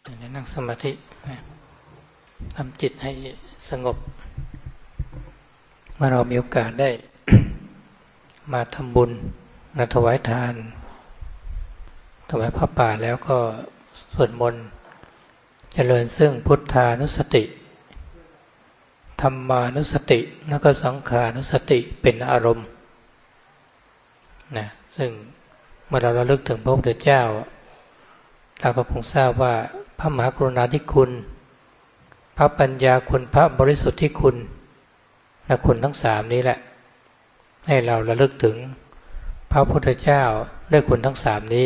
นั่งสมาธิทำจิตให้สงบเมื่อเรามีโอกาสได้ มาทำบุญมาถวายทานถวายพระป่าแล้วก็สวดมนต์เจริญซึ่งพุทธานุสติธรรมานุสติแล้วก็สังขานุสติเป็นอารมณ์นะซึ่งเมื่อเราระลึกถึงพระพุทธเจ้าเราก็คงทราบว่าพระมหากรุณาธิคุณพระปัญญาคุณพระบริสุทธิคุณและคุณทั้งสามนี้แหละให้เราระลึกถึงพระพุทธเจ้าด้วยคุณทั้งสามนี้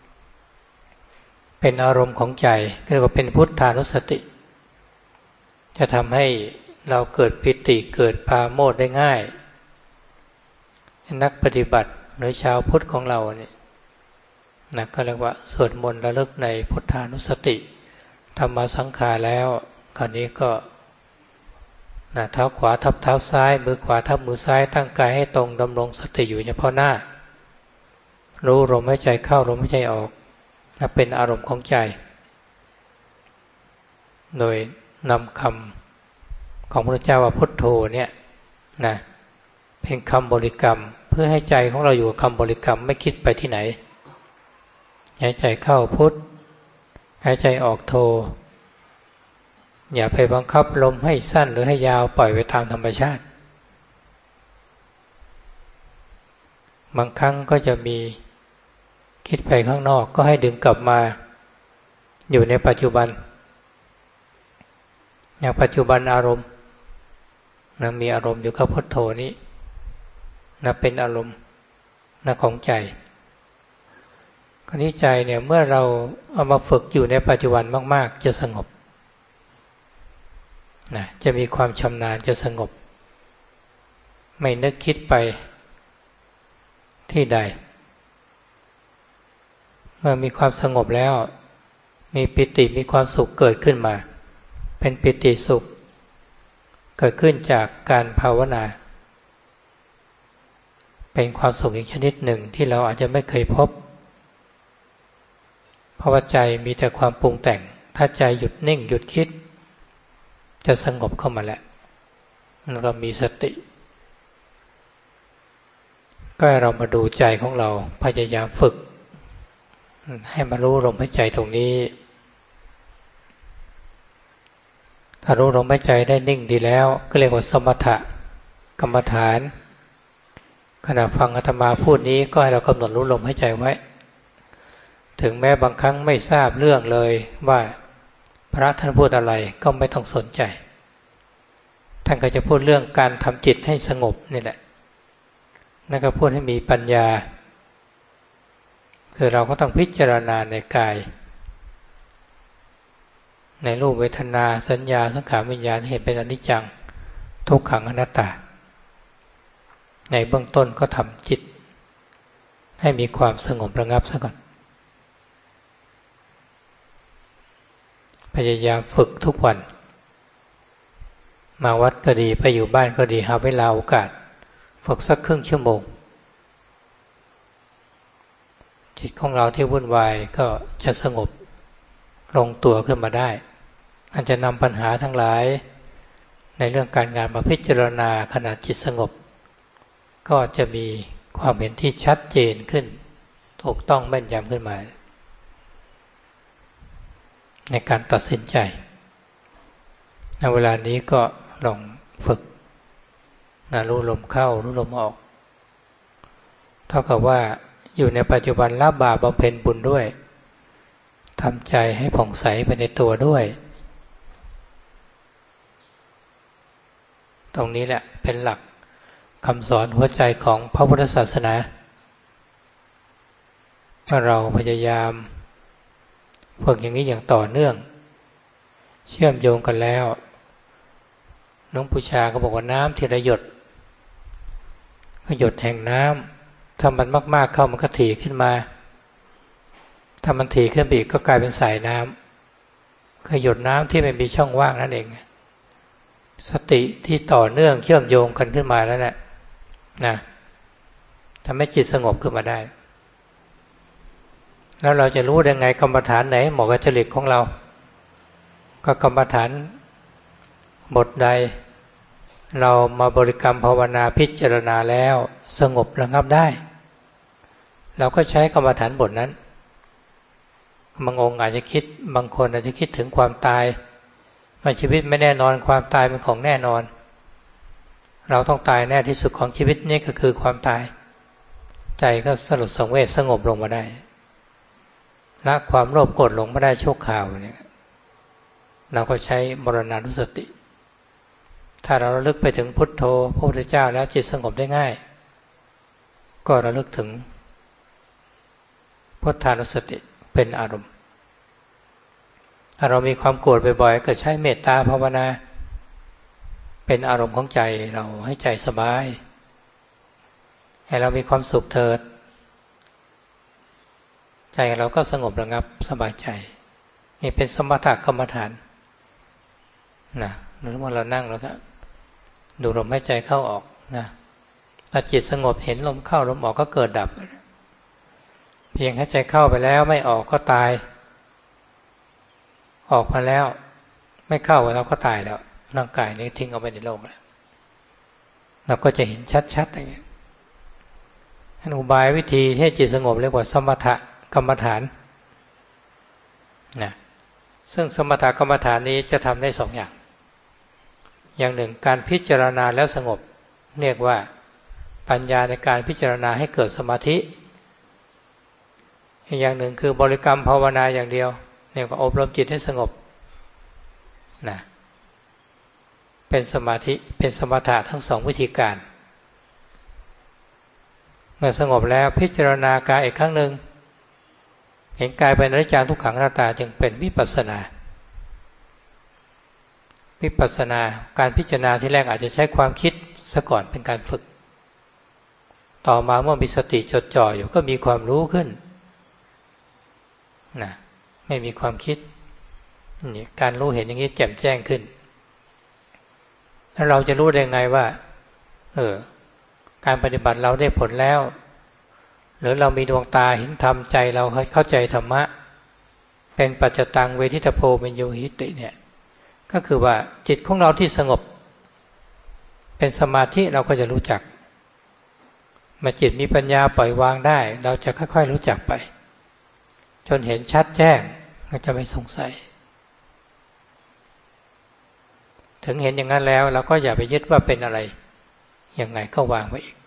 เป็นอารมณ์ของใจเรียกว่าเป็นพุทธานุสติจะทำให้เราเกิดปิติเกิดปราโมทย์ได้ง่ายนักปฏิบัติหรือชาวพุทธของเราเนี่ยนะก็เรียกว่าสวดมนต์ระลึกในพุทธานุสติธรรมสังขารแล้วคราวนี้ก็นะเท้าขวาทับเท้าซ้ายมือขวาทับมือซ้ายตั้งกายให้ตรงดำรงสติอยู่เฉพาะหน้ารู้ลมหายใจเข้าลมหายใจออกนะเป็นอารมณ์ของใจโดยนำคำของพระเจ้าว่าพุทโธเนี่ยนะเป็นคำบริกรรมเพื่อให้ใจของเราอยู่กับคำบริกรรมไม่คิดไปที่ไหนหายใจเข้าพุทหายใจออกโธอย่าไปบังคับลมให้สั้นหรือให้ยาวปล่อยไปตามธรรมชาติบางครั้งก็จะมีคิดไปข้างนอกก็ให้ดึงกลับมาอยู่ในปัจจุบันอย่างปัจจุบันอารมณ์นะมีอารมณ์อยู่กับพุทโธนี้นะเป็นอารมณ์นะของใจคราวนี้ใจเนี่ยเมื่อเราเอามาฝึกอยู่ในปัจจุบันมากๆจะสงบนะจะมีความชำนาญจะสงบไม่นึกคิดไปที่ใดเมื่อมีความสงบแล้วมีปิติมีความสุขเกิดขึ้นมาเป็นปิติสุขเกิดขึ้นจากการภาวนาเป็นความสุขอีกชนิดหนึ่งที่เราอาจจะไม่เคยพบเพราะว่าใจมีแต่ความปรุงแต่งถ้าใจหยุดนิ่งหยุดคิดจะสงบเข้ามาแล้วเรามีสติก็ให้เรามาดูใจของเราพยายามฝึกให้มารู้ลมหายใจตรงนี้ถ้ารู้ลมหายใจได้นิ่งดีแล้วก็เรียกว่าสมถะกรรมฐานขณะฟังอาตมาพูดนี้ก็ให้เรากำหนดรู้ลมหายใจไว้ถึงแม้บางครั้งไม่ทราบเรื่องเลยว่าพระท่านพูดอะไรก็ไม่ต้องสนใจท่านก็จะพูดเรื่องการทำจิตให้สงบนี่แหละนั่นก็พูดให้มีปัญญาคือเราก็ต้องพิจารณาในกายในรูปเวทนาสัญญาสังขารวิญญาณเห็นเป็นอนิจจังทุกขังอนัตตาในเบื้องต้นก็ทำจิตให้มีความสงบระงับซะก่อนพยายามฝึกทุกวันมาวัดก็ดีไปอยู่บ้านก็ดีหาเวลาโอกาสฝึกสักครึ่งชั่วโมงจิตของเราที่วุ่นวายก็จะสงบลงตัวขึ้นมาได้อาจจะนำปัญหาทั้งหลายในเรื่องการงานมาพิจารณาขณะจิตสงบก็จะมีความเห็นที่ชัดเจนขึ้นถูกต้องแม่นยำขึ้นมาในการตัดสินใจในเวลานี้ก็ลองฝึกรู้ลมเข้ารู้ลมออกเท่ากับว่าอยู่ในปัจจุบันละบาปบำเพ็ญบุญด้วยทำใจให้ผ่องใสไปในตัวด้วยตรงนี้แหละเป็นหลักคำสอนหัวใจของพระพุทธศาสนาเมื่อเราพยายามฝึกอย่างนี้อย่างต่อเนื่องเชื่อมโยงกันแล้วหลวงปู่ชาก็บอกว่าน้ำทีละหยดก็หยดแห่งน้ำถ้ามันมากๆเข้ามันก็ถี่ขึ้นมาถ้ามันถี่ขึ้นไปอีกก็กลายเป็นสายน้ำคือหยดน้ำที่ไม่มีช่องว่างนั่นเองสติที่ต่อเนื่องเชื่อมโยงกันขึ้นมาแล้วนะทำให้จิตสงบขึ้นมาได้แล้วเราจะรู้ได้ไงกรรมฐานไหนเหมาะกับจริตของเราก็กรรมฐานบทใดเรามาบริกรรมภาวนาพิจารณาแล้วสงบระงับได้เราก็ใช้กรรมฐานบทนั้นบางองค์อาจจะคิดบางคนอาจจะคิดถึงความตายว่าชีวิตไม่แน่นอนความตายเป็นของแน่นอนเราต้องตายแน่ที่สุดของชีวิตนี้ก็คือความตายใจก็สลดสังเวชสงบลงมาได้ละความโลภโกรธหลงมาได้ชั่วคราวเนี่ยเราก็ใช้มรณานุสติถ้าเราระลึกไปถึงพุทโธพระพุทธเจ้าแล้วจิตสงบได้ง่ายก็ระลึกถึงพุทธานุสติเป็นอารมณ์ถ้าเรามีความโกรธบ่อยๆก็ใช้เมตตาภาวนาเป็นอารมณ์ของใจเราให้ใจสบายให้เรามีความสุขเถิดใจเราก็สงบระงับสบายใจนี่เป็นสมถกรรมฐานนะหรือว่าเรานั่งแล้วก็ดูลมหายใจเข้าออกนะถ้าจิตสงบเห็นลมเข้าลมออกก็เกิดดับเพียงหายใจเข้าไปแล้วไม่ออกก็ตายออกมาแล้วไม่เข้าเราก็ตายแล้วร่างกายนี้ทิ้งเอาไปในโลกแล้วเราก็จะเห็นชัดๆอย่างนี้อุบายวิธีให้จิตสงบเรียกว่าสมถกรรมฐานนะซึ่งสมถกรรมฐานนี้จะทำได้สองอย่างอย่างหนึ่งการพิจารณาแล้วสงบเรียกว่าปัญญาในการพิจารณาให้เกิดสมาธิอีกอย่างหนึ่งคือบริกรรมภาวนาอย่างเดียวเรียกว่าอบรมจิตให้สงบนะเป็นสมาธิเป็นสมถะทั้งสองวิธีการเมื่อสงบแล้วพิจารณากายอีกครั้งหนึ่งเห็นกายเป็นอนิจจังทุกขังอนัตตาจึงเป็นวิปัสสนาการพิจารณาที่แรกอาจจะใช้ความคิดซะก่อนเป็นการฝึกต่อมาเมื่อมีสติจดจ่ออยู่ก็มีความรู้ขึ้นนะไม่มีความคิดนี่การรู้เห็นอย่างนี้แจ่มแจ้งขึ้นแล้วเราจะรู้ได้ไงว่าการปฏิบัติเราได้ผลแล้วหรือเรามีดวงตาเห็นธรรมใจเราเข้าใจธรรมะเป็นปัจจตังเวทิตโพเมญโยหิติเนี่ยก็คือว่าจิตของเราที่สงบเป็นสมาธิเราก็จะรู้จักเมื่อจิตมีปัญญาปล่อยวางได้เราจะค่อยๆรู้จักไปจนเห็นชัดแจ้งเราจะไม่สงสัยถึงเห็นอย่างนั้นแล้วเราก็อย่าไปยึดว่าเป็นอะไรยังไงก็วางไว้อีก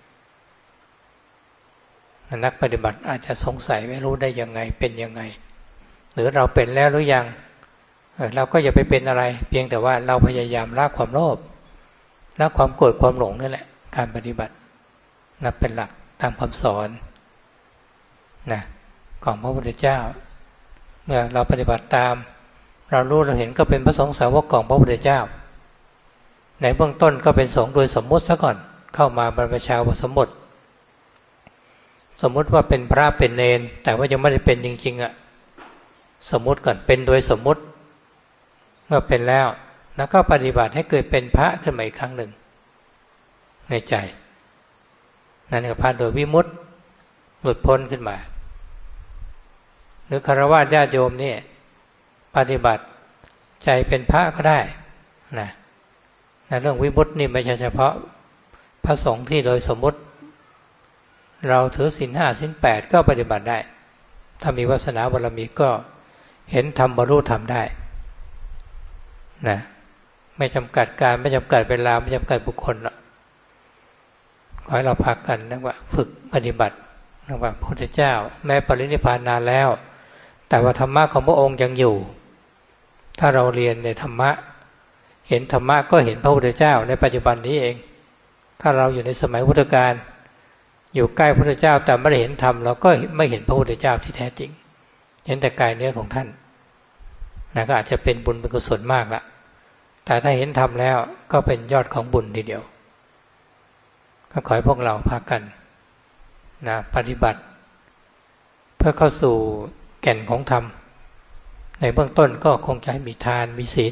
นักปฏิบัติอาจจะสงสัยไม่รู้ได้ยังไงเป็นยังไงหรือเราเป็นแล้วหรือยังเราก็อย่าไปเป็นอะไรเพียงแต่ว่าเราพยายามละความโลภละความโกรธความหลงนี่แหละการปฏิบัตินับเป็นหลักตามคำสอนนะของพระพุทธเจ้าเมื่อเราปฏิบัติตามเรารู้เราเห็นก็เป็นพระสงฆ์สาวกของพระพุทธเจ้าในเบื้องต้นก็เป็นสงฆ์โดยสมมุติซะก่อนเข้ามาบรรพชาอุปสมบทสมมุติว่าเป็นพระเป็นเณรแต่ว่ายังไม่ได้เป็นจริงๆสมมุติก่อนเป็นโดยสมมุติเมื่อเป็นแล้วก็ปฏิบัติให้เกิดเป็นพระขึ้นมาอีกครั้งหนึ่งในใจนั่นคือพระโดยวิมุตติหลุดพ้นขึ้นมาหรือฆราวาสญาติโยมนี่ปฏิบัติใจเป็นพระก็ได้นะเรื่องวิมุตตินี่ไม่ใช่เฉพาะพระสงฆ์ที่โดยสมมุติเราถือศีล 5 ศีล 8ก็ปฏิบัติได้ถ้ามีวาสนาบารมีก็เห็นธรรมบรรลุธรรมได้นะไม่จำกัดการไม่จำกัดเวลาไม่จำกัดบุคคลหรอกขอให้เราพักกันนะว่าฝึกปฏิบัตินะว่าพระพุทธเจ้าแม้ปรินิพพานนานแล้วแต่ว่าธรรมะของพระองค์ยังอยู่ถ้าเราเรียนในธรรมะเห็นธรรมะก็เห็นพระพุทธเจ้าในปัจจุบันนี้เองถ้าเราอยู่ในสมัยพุทธกาลอยู่ใกล้พระพุทธเจ้าแต่ไม่ได้เห็นธรรมเราก็ไม่เห็นพระพุทธเจ้าที่แท้จริงเห็นแต่กายเนื้อของท่านนะก็อาจจะเป็นบุญเป็นกุศลมากละแต่ถ้าเห็นธรรมแล้วก็เป็นยอดของบุญทีเดียวก็ขอให้พวกเราพากันนะปฏิบัติเพื่อเข้าสู่แก่นของธรรมในเบื้องต้นก็คงจะให้มีทานมีศีล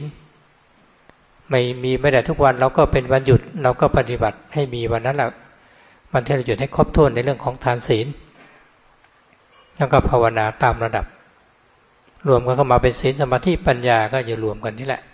ไม่ได้ทุกวันเราก็เป็นวันหยุดเราก็ปฏิบัติให้มีวันนั้นแหละวันที่เราหยุดให้ครบถ้วนในเรื่องของทานศีลแล้วก็ภาวนาตามระดับรวมกันเข้ามาเป็นศีลสมาธิปัญญาก็จะรวมกันนี่แหละ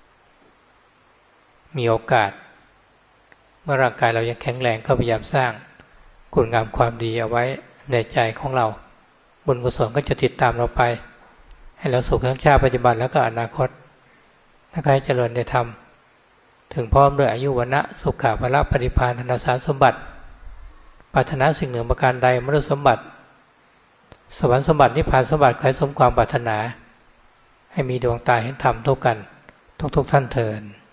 มีโอกาสเมื่อร่างกายเรายังแข็งแรงก็พยายามสร้างคุณงามความดีเอาไว้ในใจของเราบุญกุศลก็จะติดตามเราไปให้เราสุขทั้งชาติปัจจุบันแล้วก็อนาคตถ้าใครเจริญในธรรมถึงพร้อมด้วยอายุวรรณะสุขะพละปฏิภาณธนสารสมบัติปรารถนาสิ่งหนึ่งประการใดมนุษย์สมบัติสวรรค์สมบัตินิพพานสมบัติขอให้สมความปรารถนาให้มีดวงตาเห็นธรรมทุกกันทุกท่านเทอญ